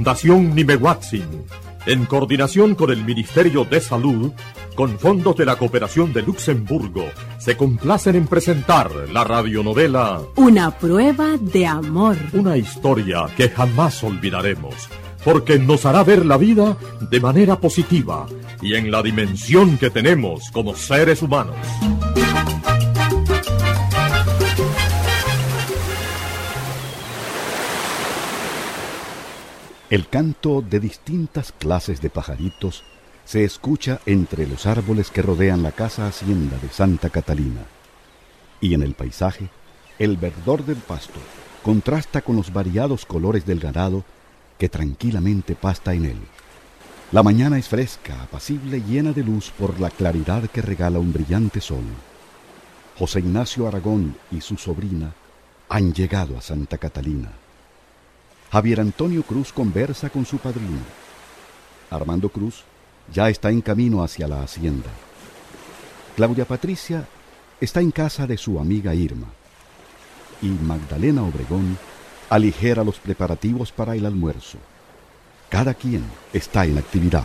Fundación Nimehuatzin, en coordinación con el Ministerio de Salud, con fondos de la Cooperación de Luxemburgo, se complacen en presentar la radionovela Una prueba de amor. Una historia que jamás olvidaremos, porque nos hará ver la vida de manera positiva y en la dimensión que tenemos como seres humanos. El canto de distintas clases de pajaritos se escucha entre los árboles que rodean la casa hacienda de Santa Catalina. Y en el paisaje, el verdor del pasto contrasta con los variados colores del ganado que tranquilamente pasta en él. La mañana es fresca, apacible y llena de luz por la claridad que regala un brillante sol. José Ignacio Aragón y su sobrina han llegado a Santa Catalina. Javier Antonio Cruz conversa con su padrino. Armando Cruz ya está en camino hacia la hacienda. Claudia Patricia está en casa de su amiga Irma. Y Magdalena Obregón aligera los preparativos para el almuerzo. Cada quien está en actividad.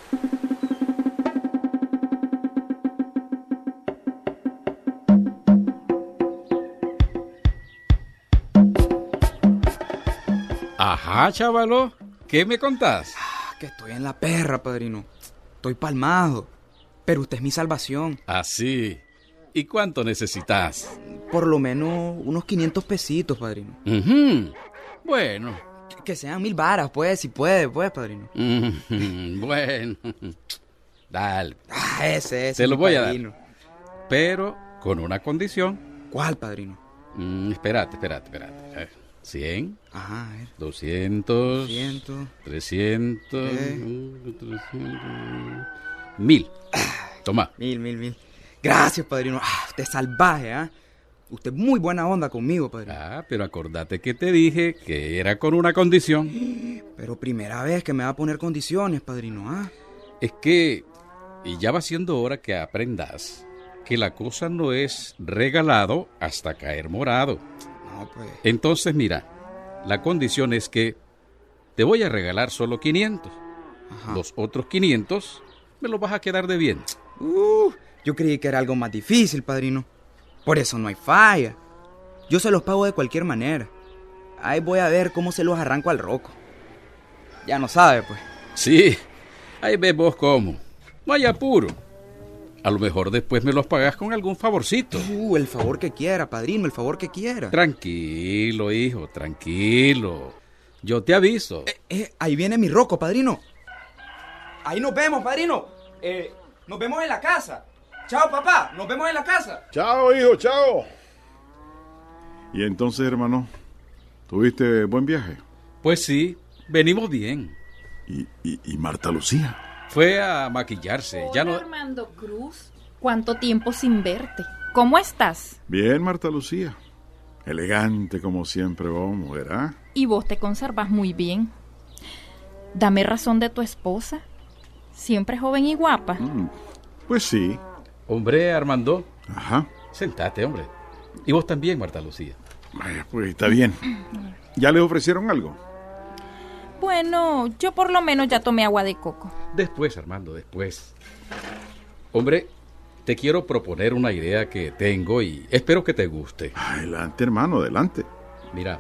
Ajá, chavalo, ¿qué me contás? Que estoy en la perra, padrino. Estoy palmado, pero usted es mi salvación. Así. ¿Y cuánto necesitas? Por lo menos unos 500 pesitos, padrino. Bueno. Que sean 1000 varas, pues, si puede, pues, padrino. Bueno. Dale. Ese. Te lo voy a dar. Pero con una condición. ¿Cuál, padrino? Espérate. 100. Ajá, a ver. 200. 300. 300. 1000. Toma. 1000. Gracias, padrino. Usted es salvaje, ¿ah? Usted es muy buena onda conmigo, padrino. Pero acordate que te dije que era con una condición. Pero primera vez que me va a poner condiciones, padrino, ¿ah? Es que y ya va siendo hora que aprendas que la cosa no es regalado hasta caer morado. No, pues. Entonces, mira, la condición es que te voy a regalar solo 500. Ajá. Los otros 500 me los vas a quedar debiendo. Yo creí que era algo más difícil, padrino. Por eso no hay falla. Yo se los pago de cualquier manera. Ahí voy a ver cómo se los arranco al roco. Ya no sabe, pues. Sí, ahí ves vos cómo. No hay apuro. A lo mejor después me los pagas con algún favorcito. El favor que quiera, padrino, el favor que quiera. Tranquilo, hijo, tranquilo. Yo te aviso. Ahí viene mi roco, padrino. Ahí nos vemos, padrino. Nos vemos en la casa. Chao, papá, nos vemos en la casa. Chao, hijo, chao. Y entonces, hermano, ¿tuviste buen viaje? Pues sí, venimos bien. ¿Y Marta Lucía? Fue a maquillarse. Hola, ya no. Armando Cruz. ¿Cuánto tiempo sin verte? ¿Cómo estás? Bien, Marta Lucía. Elegante como siempre vos, mujer, ¿ah? Y vos te conservas muy bien. Dame razón de tu esposa. Siempre joven y guapa. Pues sí. Hombre, Armando. Ajá. Sentate, hombre. Y vos también, Marta Lucía. Vaya, pues está bien. ¿Ya le ofrecieron algo? Bueno, yo por lo menos ya tomé agua de coco. Después, Armando, después. Hombre, te quiero proponer una idea que tengo y espero que te guste. Adelante, hermano, adelante. Mira,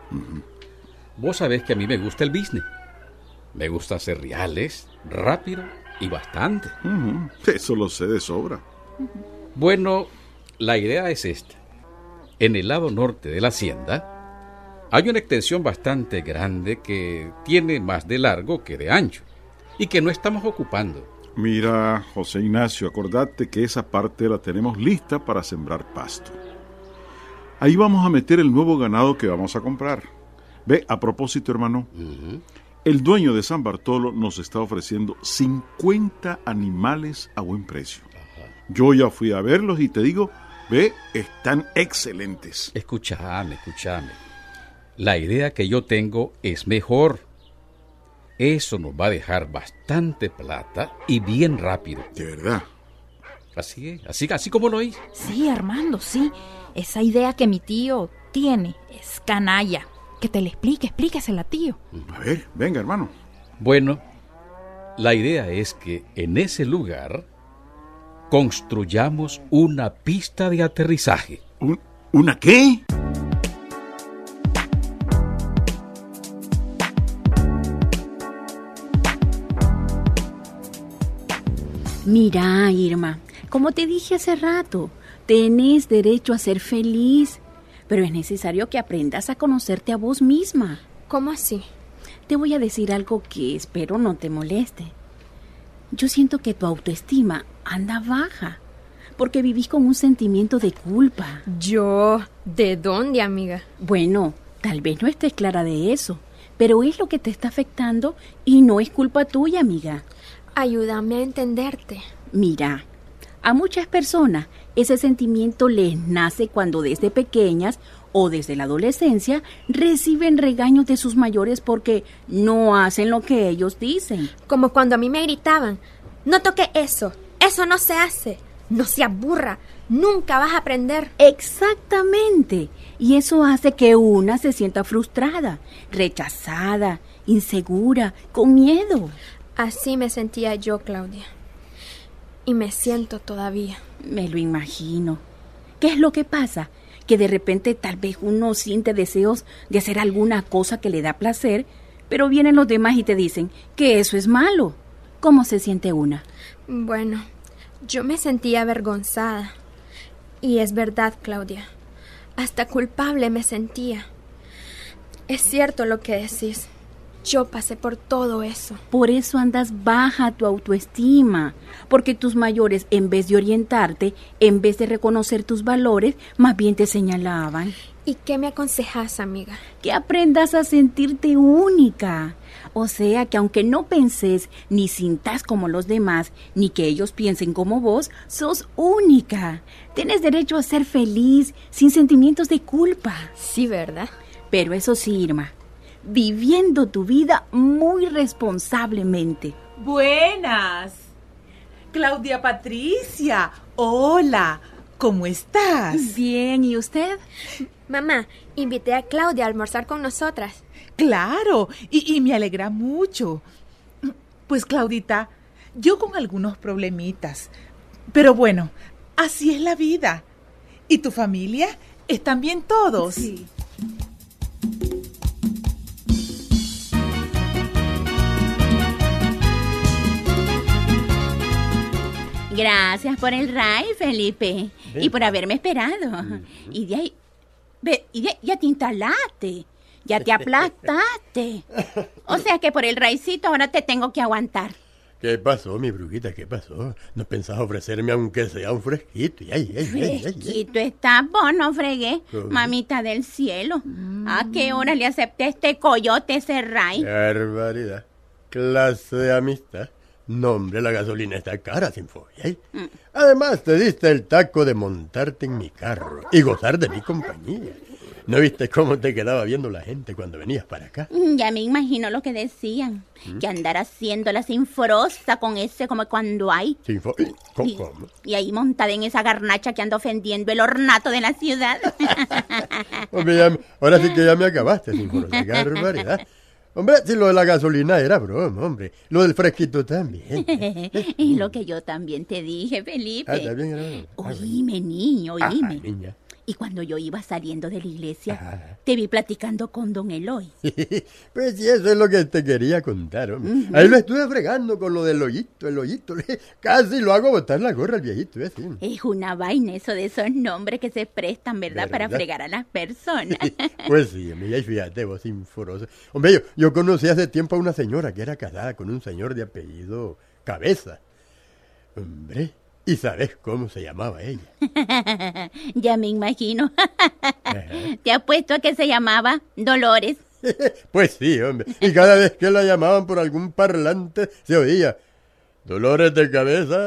vos sabés que a mí me gusta el business. Me gusta hacer reales, rápido y bastante. Eso lo sé de sobra. Bueno, la idea es esta. En el lado norte de la hacienda hay una extensión bastante grande que tiene más de largo que de ancho y que no estamos ocupando. Mira, José Ignacio, acordate que esa parte la tenemos lista para sembrar pasto. Ahí vamos a meter el nuevo ganado que vamos a comprar. Ve, a propósito, hermano, el dueño de San Bartolo nos está ofreciendo 50 animales a buen precio. Yo ya fui a verlos y te digo, ve, están excelentes. Escúchame. La idea que yo tengo es mejor. Eso nos va a dejar bastante plata y bien rápido. ¿De verdad? Así es, así como lo oís. Sí, Armando, sí. Esa idea que mi tío tiene es canalla. Que te le explique, explíquesela, tío. A ver, venga, hermano. Bueno, la idea es que en ese lugar construyamos una pista de aterrizaje. ¿Una qué? Mira, Irma, como te dije hace rato, tenés derecho a ser feliz, pero es necesario que aprendas a conocerte a vos misma. ¿Cómo así? Te voy a decir algo que espero no te moleste. Yo siento que tu autoestima anda baja, porque vivís con un sentimiento de culpa. ¿Yo? ¿De dónde, amiga? Bueno, tal vez no estés clara de eso, pero es lo que te está afectando y no es culpa tuya, amiga. Ayúdame a entenderte. Mira, a muchas personas ese sentimiento les nace cuando desde pequeñas o desde la adolescencia reciben regaños de sus mayores porque no hacen lo que ellos dicen. Como cuando a mí me gritaban, no toque eso, eso no se hace, no se aburra, nunca vas a aprender. Exactamente, y eso hace que una se sienta frustrada, rechazada, insegura, con miedo. Así me sentía yo, Claudia. Y me siento todavía. Me lo imagino. ¿Qué es lo que pasa? Que de repente tal vez uno siente deseos de hacer alguna cosa que le da placer, pero vienen los demás y te dicen que eso es malo. ¿Cómo se siente una? Bueno, yo me sentía avergonzada. Y es verdad, Claudia. Hasta culpable me sentía. Es cierto lo que decís. Yo pasé por todo eso. Por eso andas baja tu autoestima, porque tus mayores, en vez de orientarte, en vez de reconocer tus valores, más bien te señalaban. ¿Y qué me aconsejas, amiga? Que aprendas a sentirte única. O sea, que aunque no penses ni sintas como los demás, ni que ellos piensen como vos, sos única. Tienes derecho a ser feliz, sin sentimientos de culpa. Sí, ¿verdad? Pero eso sí, Irma, viviendo tu vida muy responsablemente. Buenas. Claudia Patricia, hola, ¿cómo estás? Bien, ¿y usted? Mamá, invité a Claudia a almorzar con nosotras. Claro, y me alegra mucho. Pues, Claudita, yo con algunos problemitas, pero bueno, así es la vida. ¿Y tu familia? ¿Están bien todos? Sí. Gracias por el ray, Felipe. Y por haberme esperado. Y de ahí... ya te instalaste. Ya te aplastaste. O sea que por el raycito ahora te tengo que aguantar. ¿Qué pasó, mi brujita? ¿Qué pasó? ¿No pensás ofrecerme aunque sea un fresquito? Fresquito está, vos no fregué. Mamita del cielo. ¿A qué hora le acepté este coyote ese ray? ¡Qué barbaridad! Clase de amistad. No, hombre, la gasolina está cara, sin fobia. Además, te diste el taco de montarte en mi carro y gozar de mi compañía. ¿No viste cómo te quedaba viendo la gente cuando venías para acá? Ya me imagino lo que decían. Que andar haciéndola sinforosa con ese como cuando hay. ¿Cómo? Y ahí montada en esa garnacha que anda ofendiendo el ornato de la ciudad. Hombre, ahora sí que ya me acabaste, sinforosa. ¡Qué barbaridad! Hombre, si lo de la gasolina era broma, hombre. Lo del fresquito también. Es lo que yo también te dije, Felipe. También era broma. Oíme, niño, oíme. Niña. Y cuando yo iba saliendo de la iglesia, te vi platicando con don Eloy. Pues sí, eso es lo que te quería contar, hombre. Ahí lo estuve fregando con lo del hoyito, el hoyito. Casi lo hago botar la gorra al viejito, ¿ves? Sí. Es una vaina eso de esos nombres que se prestan, ¿verdad? Para fregar a las personas. Pues sí, hombre, y fíjate vos, sinforosa. Hombre, yo conocí hace tiempo a una señora que era casada con un señor de apellido Cabeza. Hombre... ¿Y sabes cómo se llamaba ella? Ya me imagino. Te apuesto a que se llamaba Dolores. Pues sí, hombre. Y cada vez que la llamaban por algún parlante se oía: Dolores de Cabeza,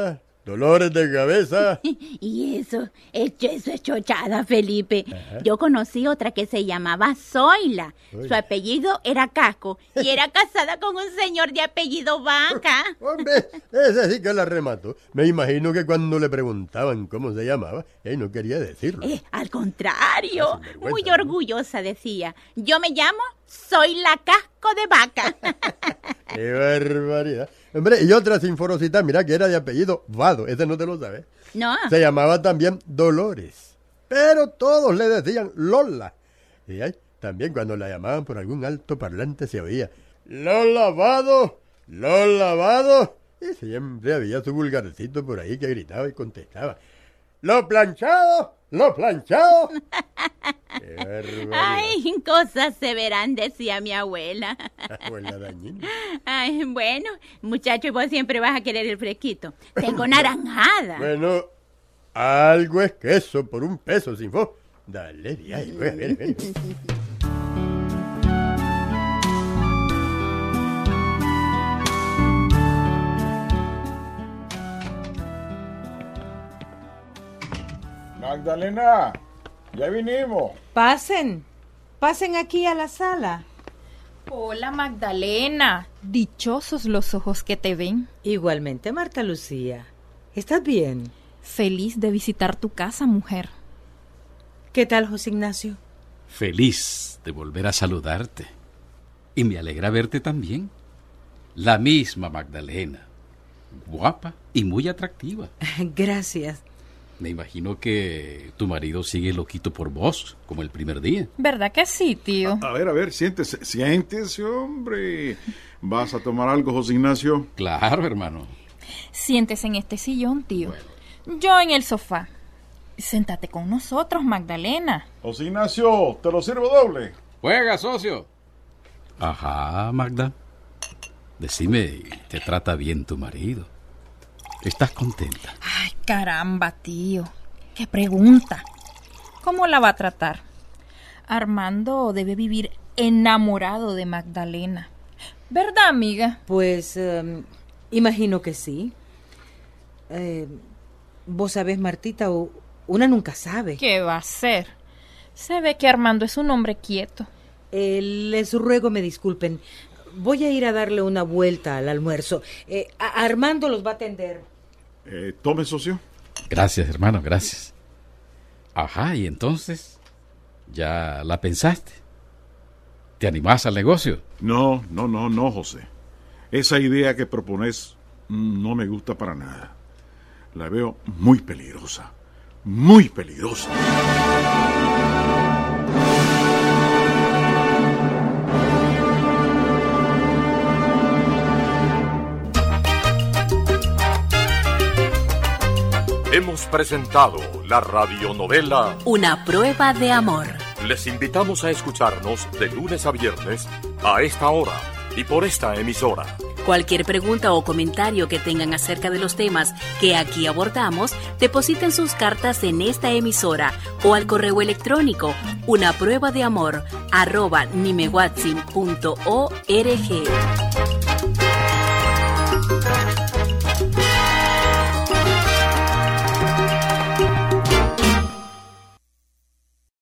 dolores de cabeza. Y eso es chochada, Felipe. Ajá. Yo conocí otra que se llamaba Zoila. Uy. Su apellido era Casco y era casada con un señor de apellido Vaca. Hombre, ese sí que la remató. Me imagino que cuando le preguntaban cómo se llamaba, él no quería decirlo. Al contrario, Ah, sinvergüenza, muy ¿no? orgullosa decía. Yo me llamo Zoila Casco de Vaca. ¡Qué barbaridad! Hombre, y otra sinforosita, mira que era de apellido Vado, ese no te lo sabes. No. Se llamaba también Dolores, pero todos le decían Lola. Y ay, también cuando la llamaban por algún alto parlante se oía Lola Vado, Lola Vado. Y siempre había su vulgarcito por ahí que gritaba y contestaba ¡Lo planchado! ¡Lo planchado! ¡Qué barbaridad! Ay, cosas se verán, decía mi abuela. Abuela dañina. Ay, bueno, muchacho, vos siempre vas a querer el fresquito. Tengo naranjada. Bueno, algo es queso por $1 sin fo. Dale, di ahí, pues, ven. Magdalena, ya vinimos. Pasen aquí a la sala. Hola, Magdalena. Dichosos los ojos que te ven. Igualmente, Marta Lucía. ¿Estás bien? Feliz de visitar tu casa, mujer. ¿Qué tal, José Ignacio? Feliz de volver a saludarte. Y me alegra verte también. La misma Magdalena. Guapa y muy atractiva. Gracias. Me imagino que tu marido sigue loquito por vos, como el primer día. ¿Verdad que sí, tío? A ver, siéntese, hombre. ¿Vas a tomar algo, José Ignacio? Claro, hermano. Siéntese en este sillón, tío. Yo en el sofá. Séntate con nosotros, Magdalena. José Ignacio, te lo sirvo doble. Juega, socio. Ajá, Magda. Decime, ¿te trata bien tu marido? ¿Estás contenta? Ay, caramba, tío. ¿Qué pregunta? ¿Cómo la va a tratar? Armando debe vivir enamorado de Magdalena. ¿Verdad, amiga? Pues, imagino que sí. Vos sabés, Martita, una nunca sabe. ¿Qué va a ser? Se ve que Armando es un hombre quieto. Les ruego me disculpen. Voy a ir a darle una vuelta al almuerzo. Armando los va a atender. Tome, socio. Gracias, hermano, gracias. Ajá, y entonces, ¿ya la pensaste? ¿Te animás al negocio? No, José. Esa idea que propones no me gusta para nada. La veo muy peligrosa. Muy peligrosa. Hemos presentado la radionovela Una prueba de amor. Les invitamos a escucharnos de lunes a viernes a esta hora y por esta emisora. Cualquier pregunta o comentario que tengan acerca de los temas que aquí abordamos, depositen sus cartas en esta emisora o al correo electrónico unapruebadeamor@nimeguatsin.org.